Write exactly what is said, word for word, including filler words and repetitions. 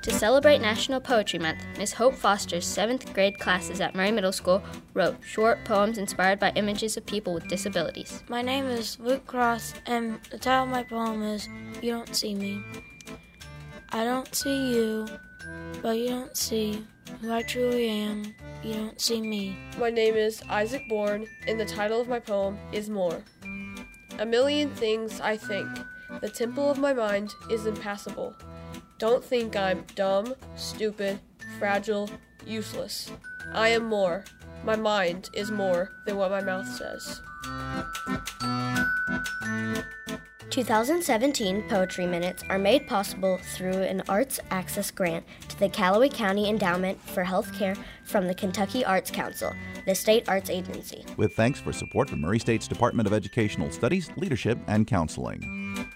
To celebrate National Poetry Month, Miss Hope Foster's seventh grade classes at Murray Middle School wrote short poems inspired by images of people with disabilities. My name is Luke Cross, and the title of my poem is You Don't See Me. I don't see you, but you don't see who I truly am. You don't see me. My name is Isaac Bourne, and the title of my poem is More. A million things I think. The temple of my mind is impassable. Don't think I'm dumb, stupid, fragile, useless. I am more. My mind is more than what my mouth says. two thousand seventeen Poetry Minutes are made possible through an Arts Access grant to the Callaway County Endowment for Healthcare from the Kentucky Arts Council, the state arts agency. With thanks for support from Murray State's Department of Educational Studies, Leadership, and Counseling.